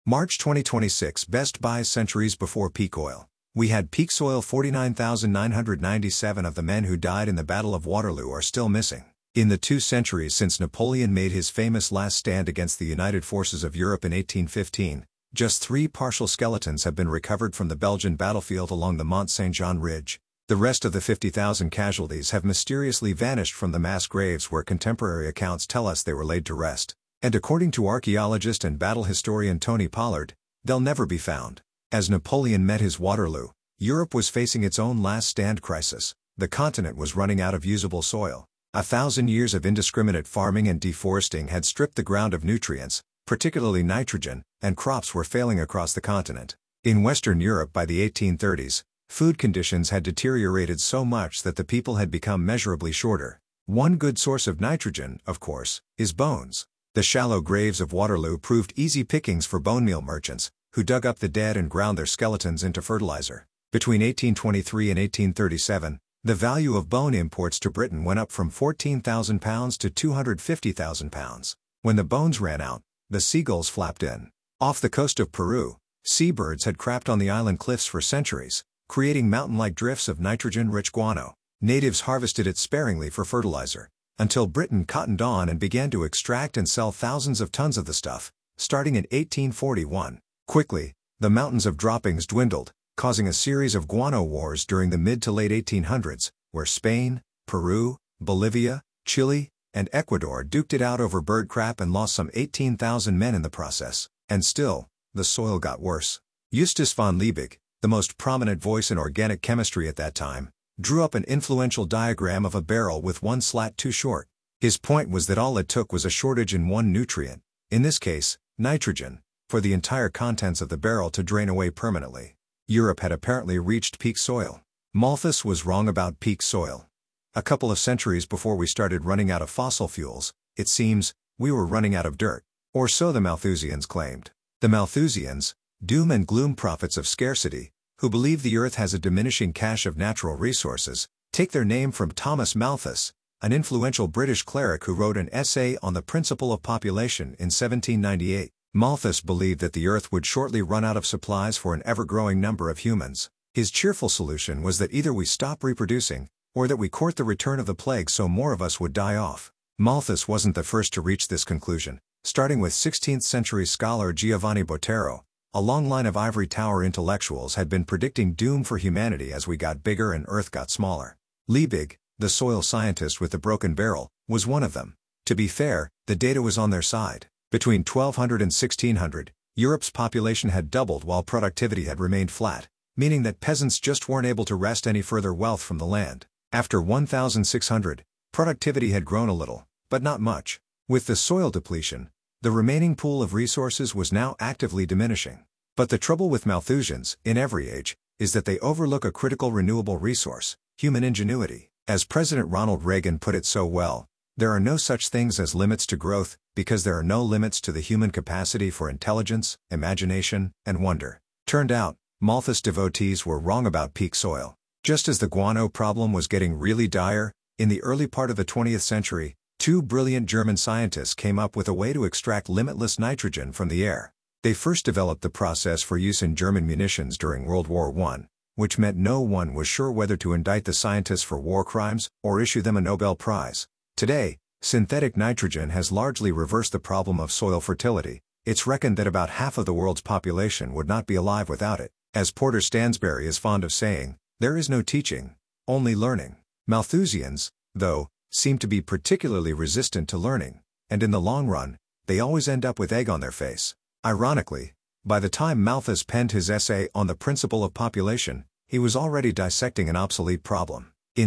March 2026 Best Buys centuries before peak oil. We had peak soil. 49,997 of the men who died in the Battle of Waterloo are still missing. In the 2 centuries since Napoleon made his famous last stand against the united forces of Europe in 1815, just 3 partial skeletons have been recovered from the Belgian battlefield along the Mont Saint-Jean Ridge. The rest of the 50,000 casualties have mysteriously vanished from the mass graves where contemporary accounts tell us they were laid to rest. And according to archaeologist and battle historian Tony Pollard, they'll never be found. As Napoleon met his Waterloo, Europe was facing its own last stand crisis. The continent was running out of usable soil. 1,000 years of indiscriminate farming and deforesting had stripped the ground of nutrients, particularly nitrogen, and crops were failing across the continent. In Western Europe by the 1830s, food conditions had deteriorated so much that the people had become measurably shorter. One good source of nitrogen, of course, is bones. The shallow graves of Waterloo proved easy pickings for bone meal merchants, who dug up the dead and ground their skeletons into fertilizer. Between 1823 and 1837, the value of bone imports to Britain went up from £14,000 to £250,000. When the bones ran out, the seagulls flapped in. Off the coast of Peru, seabirds had crapped on the island cliffs for centuries, creating mountain-like drifts of nitrogen-rich guano. Natives harvested it sparingly for fertilizer, until Britain cottoned on and began to extract and sell thousands of tons of the stuff, starting in 1841. Quickly, the mountains of droppings dwindled, causing a series of guano wars during the mid to late 1800s, where Spain, Peru, Bolivia, Chile, and Ecuador duked it out over bird crap and lost some 18,000 men in the process. And still, the soil got worse. Justus von Liebig, the most prominent voice in organic chemistry at that time, drew up an influential diagram of a barrel with one slat too short. His point was that all it took was a shortage in one nutrient, in this case, nitrogen, for the entire contents of the barrel to drain away permanently. Europe had apparently reached peak soil. Malthus was wrong about peak soil. A couple of centuries before we started running out of fossil fuels, it seems, we were running out of dirt. Or so the Malthusians claimed. The Malthusians, doom and gloom prophets of scarcity, who believe the earth has a diminishing cache of natural resources, take their name from Thomas Malthus, an influential British cleric who wrote an essay on the principle of population in 1798. Malthus believed that the earth would shortly run out of supplies for an ever-growing number of humans. His cheerful solution was that either we stop reproducing, or that we court the return of the plague so more of us would die off. Malthus wasn't the first to reach this conclusion, starting with 16th-century scholar Giovanni Botero. A long line of ivory tower intellectuals had been predicting doom for humanity as we got bigger and Earth got smaller. Liebig, the soil scientist with the broken barrel, was one of them. To be fair, the data was on their side. Between 1200 and 1600, Europe's population had doubled while productivity had remained flat, meaning that peasants just weren't able to wrest any further wealth from the land. After 1600, productivity had grown a little, but not much. With the soil depletion, the remaining pool of resources was now actively diminishing. But the trouble with Malthusians, in every age, is that they overlook a critical renewable resource, human ingenuity. As President Ronald Reagan put it so well, there are no such things as limits to growth, because there are no limits to the human capacity for intelligence, imagination, and wonder. Turned out, Malthus devotees were wrong about peak soil. Just as the guano problem was getting really dire, in the early part of the 20th century, 2 brilliant German scientists came up with a way to extract limitless nitrogen from the air. They first developed the process for use in German munitions during World War I, which meant no one was sure whether to indict the scientists for war crimes or issue them a Nobel Prize. Today, synthetic nitrogen has largely reversed the problem of soil fertility. It's reckoned that about half of the world's population would not be alive without it. As Porter Stansberry is fond of saying, there is no teaching, only learning. Malthusians, though, seem to be particularly resistant to learning, and in the long run, they always end up with egg on their face. Ironically, by the time Malthus penned his essay on the principle of population, he was already dissecting an obsolete problem. In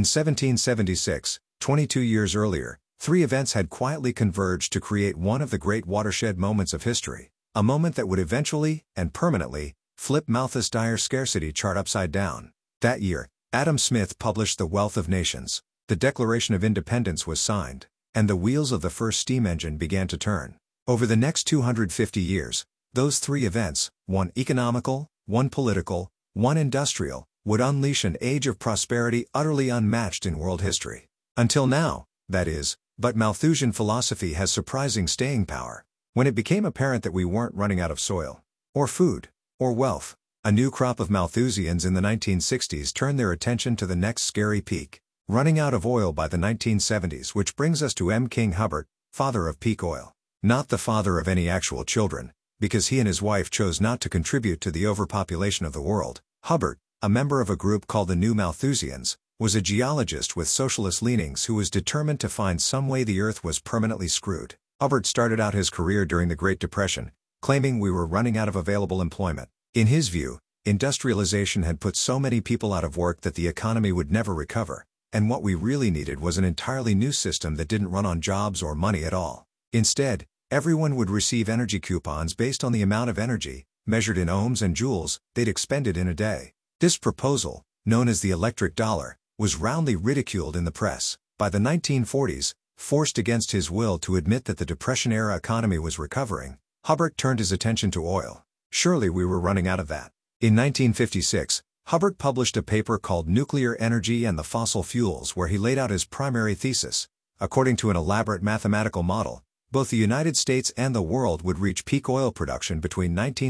1776, 22 years earlier, 3 events had quietly converged to create one of the great watershed moments of history, a moment that would eventually, and permanently, flip Malthus' dire scarcity chart upside down. That year, Adam Smith published The Wealth of Nations. The Declaration of Independence was signed, and the wheels of the first steam engine began to turn. Over the next 250 years, those 3 events, one economical, one political, one industrial, would unleash an age of prosperity utterly unmatched in world history. Until now, that is, but Malthusian philosophy has surprising staying power. When it became apparent that we weren't running out of soil, or food, or wealth. A new crop of Malthusians in the 1960s turned their attention to the next scary peak, running out of oil by the 1970s, which brings us to M. King Hubbert, father of peak oil. Not the father of any actual children, because he and his wife chose not to contribute to the overpopulation of the world. Hubbert, a member of a group called the New Malthusians, was a geologist with socialist leanings who was determined to find some way the Earth was permanently screwed. Hubbert started out his career during the Great Depression, claiming we were running out of available employment. In his view, industrialization had put so many people out of work that the economy would never recover, and what we really needed was an entirely new system that didn't run on jobs or money at all. Instead, everyone would receive energy coupons based on the amount of energy, measured in ohms and joules, they'd expended in a day. This proposal, known as the electric dollar, was roundly ridiculed in the press. By the 1940s, forced against his will to admit that the Depression-era economy was recovering, Hubbert turned his attention to oil. Surely we were running out of that. In 1956, Hubbert published a paper called Nuclear Energy and the Fossil Fuels, where he laid out his primary thesis. According to an elaborate mathematical model, both the United States and the world would reach peak oil production between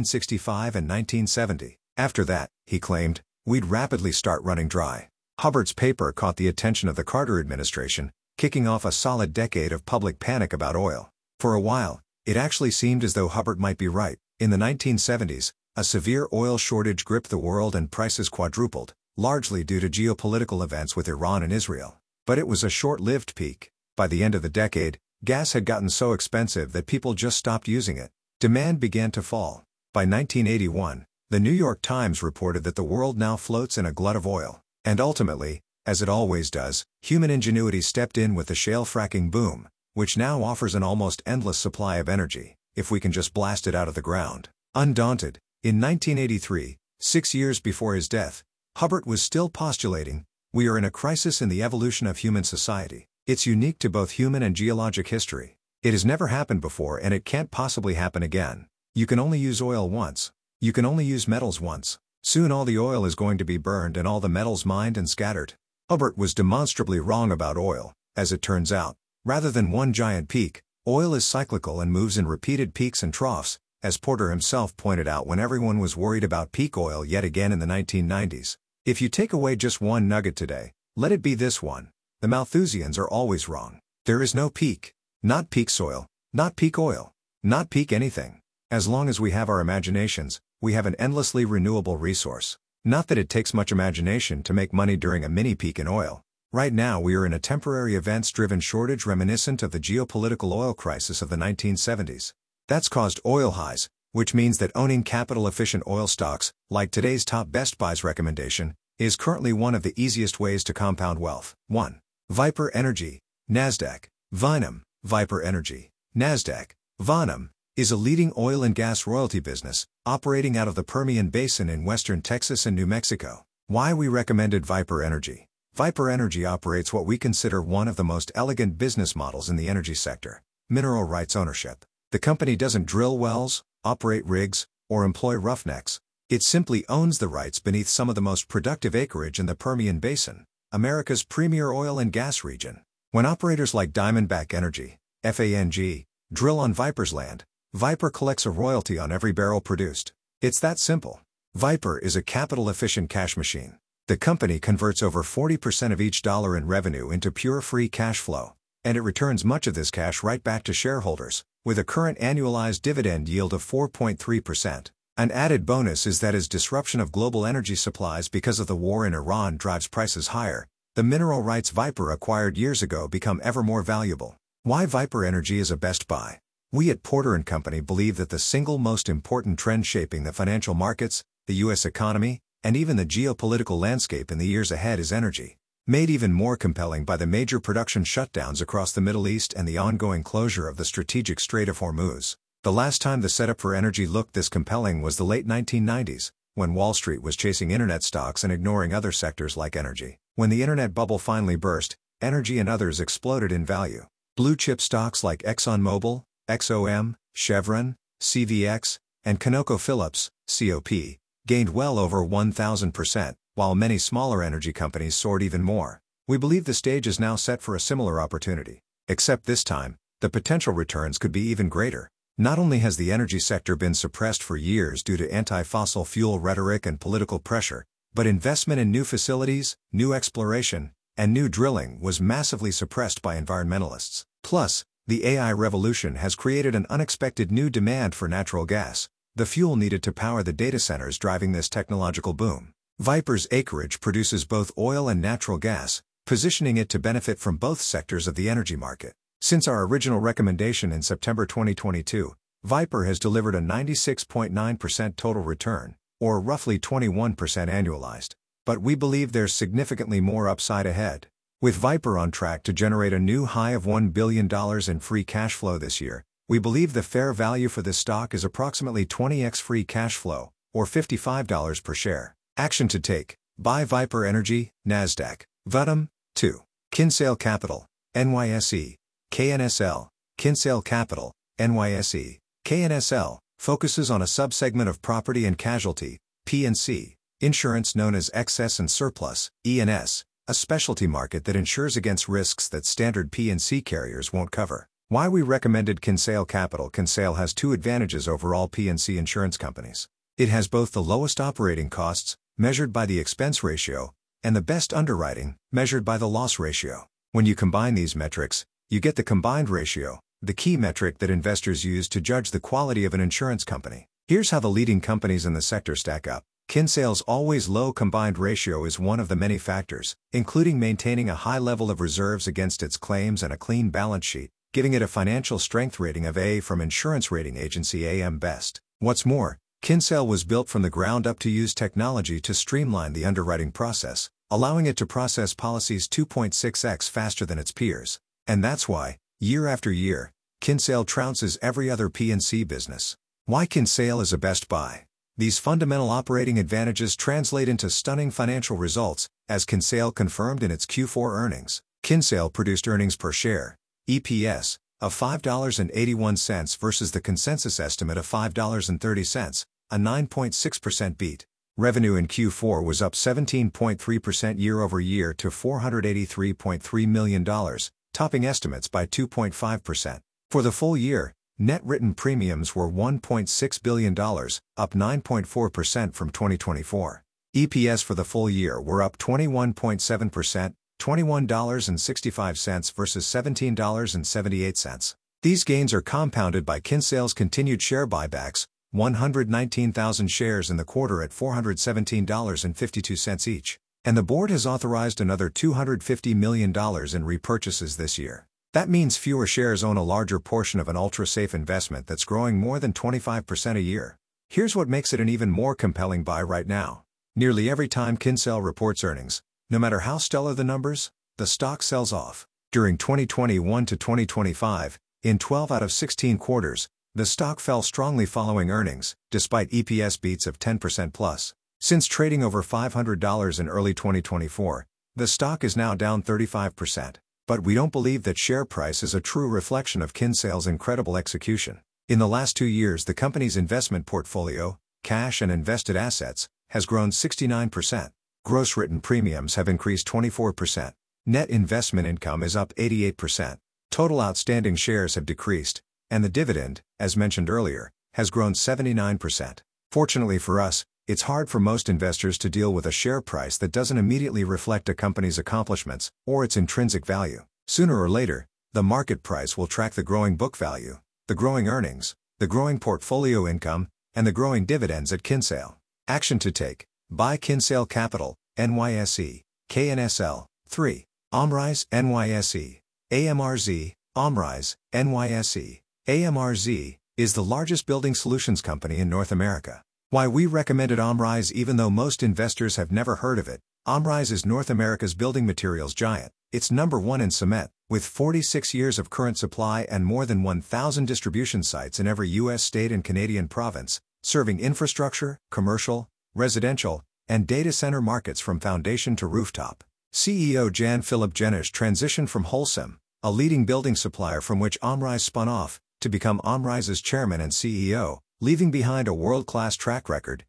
1965 and 1970. After that, he claimed, we'd rapidly start running dry. Hubbert's paper caught the attention of the Carter administration, kicking off a solid decade of public panic about oil. For a while, it actually seemed as though Hubbert might be right. In the 1970s, a severe oil shortage gripped the world and prices quadrupled, largely due to geopolitical events with Iran and Israel. But it was a short-lived peak. By the end of the decade, gas had gotten so expensive that people just stopped using it. Demand began to fall. By 1981, the New York Times reported that the world now floats in a glut of oil. And ultimately, as it always does, human ingenuity stepped in with the shale fracking boom, which now offers an almost endless supply of energy, if we can just blast it out of the ground. Undaunted, in 1983, 6 years before his death, Hubbert was still postulating, we are in a crisis in the evolution of human society. It's unique to both human and geologic history. It has never happened before and it can't possibly happen again. You can only use oil once. You can only use metals once. Soon all the oil is going to be burned and all the metals mined and scattered. Hubbert was demonstrably wrong about oil, as it turns out. Rather than one giant peak, oil is cyclical and moves in repeated peaks and troughs, as Porter himself pointed out when everyone was worried about peak oil yet again in the 1990s. If you take away just one nugget today, let it be this one. The Malthusians are always wrong. There is no peak. Not peak soil, not peak oil, not peak anything. As long as we have our imaginations, we have an endlessly renewable resource. Not that it takes much imagination to make money during a mini peak in oil. Right now we are in a temporary events-driven shortage reminiscent of the geopolitical oil crisis of the 1970s. That's caused oil highs, which means that owning capital-efficient oil stocks, like today's top Best Buys recommendation, is currently one of the easiest ways to compound wealth. 1. Viper Energy, Nasdaq. Vinum, Viper Energy, Nasdaq. Vinum, is a leading oil and gas royalty business, operating out of the Permian Basin in western Texas and New Mexico. Why we recommended Viper Energy. Viper Energy operates what we consider one of the most elegant business models in the energy sector: mineral rights ownership. The company doesn't drill wells, operate rigs, or employ roughnecks. It simply owns the rights beneath some of the most productive acreage in the Permian Basin, America's premier oil and gas region. When operators like Diamondback Energy, FANG, drill on Viper's land, Viper collects a royalty on every barrel produced. It's that simple. Viper is a capital-efficient cash machine. The company converts over 40% of each dollar in revenue into pure free cash flow, and it returns much of this cash right back to shareholders, with a current annualized dividend yield of 4.3%. An added bonus is that as disruption of global energy supplies because of the war in Iran drives prices higher, the mineral rights Viper acquired years ago become ever more valuable. Why Viper Energy is a best buy. We at Porter & Company believe that the single most important trend shaping the financial markets, the U.S. economy, and even the geopolitical landscape in the years ahead is energy. Made even more compelling by the major production shutdowns across the Middle East and the ongoing closure of the strategic Strait of Hormuz. The last time the setup for energy looked this compelling was the late 1990s, when Wall Street was chasing internet stocks and ignoring other sectors like energy. When the internet bubble finally burst, energy and others exploded in value. Blue-chip stocks like ExxonMobil, XOM, Chevron, CVX, and ConocoPhillips, COP, gained well over 1,000%, while many smaller energy companies soared even more. We believe the stage is now set for a similar opportunity. Except this time, the potential returns could be even greater. Not only has the energy sector been suppressed for years due to anti-fossil fuel rhetoric and political pressure, but investment in new facilities, new exploration, and new drilling was massively suppressed by environmentalists. Plus, the AI revolution has created an unexpected new demand for natural gas, the fuel needed to power the data centers driving this technological boom. Viper's acreage produces both oil and natural gas, positioning it to benefit from both sectors of the energy market. Since our original recommendation in September 2022, Viper has delivered a 96.9% total return, or roughly 21% annualized. But we believe there's significantly more upside ahead. With Viper on track to generate a new high of $1 billion in free cash flow this year, we believe the fair value for this stock is approximately 20x free cash flow, or $55 per share. Action to take: buy Viper Energy, Nasdaq, VUTM, 2. Kinsale Capital, NYSE, KNSL. Kinsale Capital, NYSE, KNSL, focuses on a subsegment of property and casualty, P&C, insurance known as excess and surplus, E&S, a specialty market that insures against risks that standard P&C carriers won't cover. Why we recommended Kinsale Capital: Kinsale has two advantages over all P&C insurance companies. It has both the lowest operating costs, measured by the expense ratio, and the best underwriting, measured by the loss ratio. When you combine these metrics, you get the combined ratio, the key metric that investors use to judge the quality of an insurance company. Here's how the leading companies in the sector stack up. Kinsale's always low combined ratio is one of the many factors, including maintaining a high level of reserves against its claims and a clean balance sheet, giving it a financial strength rating of A from insurance rating agency AM Best. What's more, Kinsale was built from the ground up to use technology to streamline the underwriting process, allowing it to process policies 2.6x faster than its peers. And that's why, year after year, Kinsale trounces every other P&C business. Why Kinsale is a best buy? These fundamental operating advantages translate into stunning financial results, as Kinsale confirmed in its Q4 earnings. Kinsale produced earnings per share, EPS, of $5.81 versus the consensus estimate of $5.30, a 9.6% beat. Revenue in Q4 was up 17.3% year-over-year to $483.3 million, topping estimates by 2.5%. For the full year, net written premiums were $1.6 billion, up 9.4% from 2024. EPS for the full year were up 21.7%, $21.65 versus $17.78. These gains are compounded by Kinsale's continued share buybacks, 119,000 shares in the quarter at $417.52 each. And the board has authorized another $250 million in repurchases this year. That means fewer shares own a larger portion of an ultra-safe investment that's growing more than 25% a year. Here's what makes it an even more compelling buy right now. Nearly every time Kinsale reports earnings, no matter how stellar the numbers, the stock sells off. During 2021 to 2025, in 12 out of 16 quarters, the stock fell strongly following earnings, despite EPS beats of 10% plus. Since trading over $500 in early 2024, the stock is now down 35%. But we don't believe that share price is a true reflection of Kinsale's incredible execution. In the last 2 years, the company's investment portfolio, cash and invested assets, has grown 69%. Gross written premiums have increased 24%. Net investment income is up 88%. Total outstanding shares have decreased, and the dividend, as mentioned earlier, has grown 79%. Fortunately for us, it's hard for most investors to deal with a share price that doesn't immediately reflect a company's accomplishments or its intrinsic value. Sooner or later, the market price will track the growing book value, the growing earnings, the growing portfolio income, and the growing dividends at Kinsale. Action to take: buy Kinsale Capital, NYSE, KNSL. 3. Omrise, NYSE, AMRZ. Omrise, NYSE, AMRZ, is the largest building solutions company in North America. Why we recommended Omrise even though most investors have never heard of it: Omrise is North America's building materials giant. It's number one in cement, with 46 years of current supply and more than 1,000 distribution sites in every U.S. state and Canadian province, serving infrastructure, commercial, residential, and data center markets from foundation to rooftop. CEO Jan-Philip Jenisch transitioned from Holcim, a leading building supplier from which Omrise spun off, to become Omrise's chairman and CEO, leaving behind a world-class track record,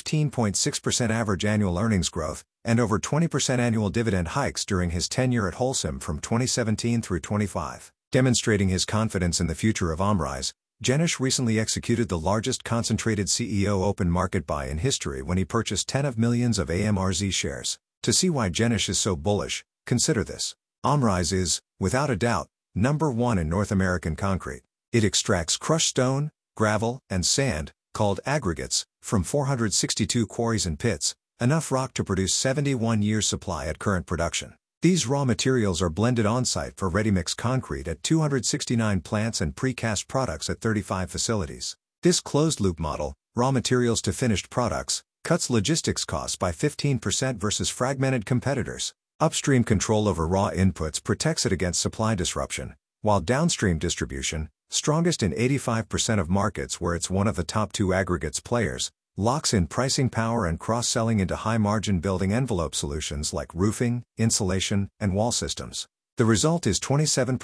15.6% average annual earnings growth, and over 20% annual dividend hikes during his tenure at Holcim from 2017 through 25. Demonstrating his confidence in the future of Omrise, Jenish recently executed the largest concentrated CEO open market buy in history when he purchased 10 of millions of AMRZ shares. To see why Jenish is so bullish, consider this. Amrize is, without a doubt, number one in North American concrete. It extracts crushed stone, gravel, and sand, called aggregates, from 462 quarries and pits, enough rock to produce 71 years' supply at current production. These raw materials are blended on-site for ready-mix concrete at 269 plants and precast products at 35 facilities. This closed-loop model, raw materials to finished products, cuts logistics costs by 15% versus fragmented competitors. Upstream control over raw inputs protects it against supply disruption, while downstream distribution, strongest in 85% of markets where it's one of the top two aggregates players, locks in pricing power and cross-selling into high-margin building envelope solutions like roofing, insulation, and wall systems. The result is 27%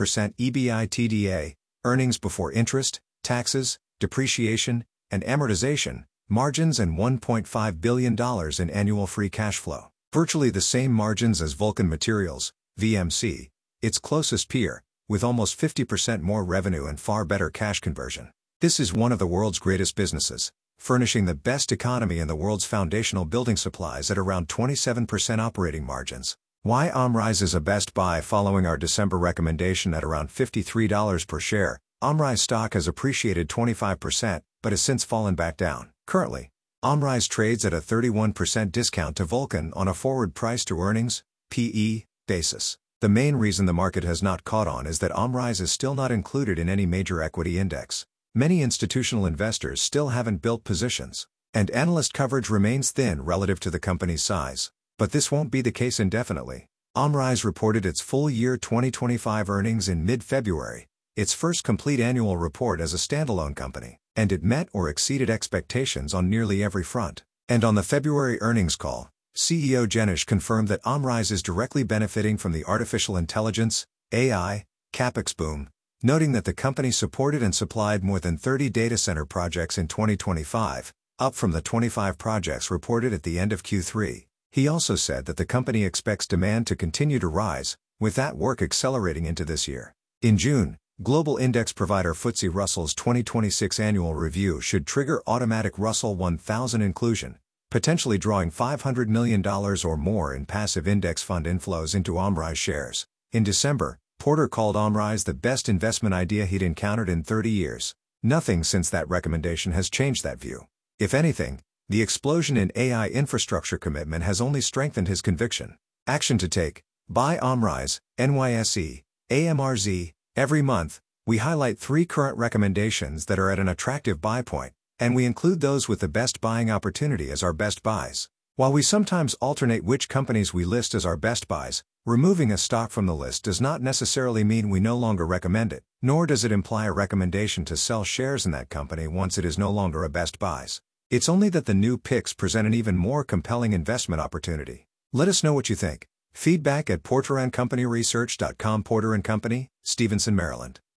EBITDA, earnings before interest, taxes, depreciation, and amortization, margins, and $1.5 billion in annual free cash flow. Virtually the same margins as Vulcan Materials, VMC, its closest peer, with almost 50% more revenue and far better cash conversion. This is one of the world's greatest businesses, furnishing the best economy in the world's foundational building supplies at around 27% operating margins. Why Amrize is a best buy? Following our December recommendation at around $53 per share, Amrize stock has appreciated 25%, but has since fallen back down. Currently, Amrize trades at a 31% discount to Vulcan on a forward price-to-earnings (PE) basis. The main reason the market has not caught on is that Amrize is still not included in any major equity index. Many institutional investors still haven't built positions, and analyst coverage remains thin relative to the company's size. But this won't be the case indefinitely. Amrize reported its full year 2025 earnings in mid-February, its first complete annual report as a standalone company, and it met or exceeded expectations on nearly every front. And on the February earnings call, CEO Jenish confirmed that Amrize is directly benefiting from the artificial intelligence, AI, CapEx boom, noting that the company supported and supplied more than 30 data center projects in 2025, up from the 25 projects reported at the end of Q3. He also said that the company expects demand to continue to rise, with that work accelerating into this year. In June, global index provider FTSE Russell's 2026 annual review should trigger automatic Russell 1000 inclusion, potentially drawing $500 million or more in passive index fund inflows into Amrize shares. In December, Porter called Amrize the best investment idea he'd encountered in 30 years. Nothing since that recommendation has changed that view. If anything, the explosion in AI infrastructure commitment has only strengthened his conviction. Action to take: buy Amrize, NYSE, AMRZ. Every month, we highlight 3 current recommendations that are at an attractive buy point, and we include those with the best buying opportunity as our best buys. While we sometimes alternate which companies we list as our best buys, removing a stock from the list does not necessarily mean we no longer recommend it, nor does it imply a recommendation to sell shares in that company once it is no longer a best buys. It's only that the new picks present an even more compelling investment opportunity. Let us know what you think. Feedback at porterandcompanyresearch.com. Porter & Company, Stevenson, Maryland.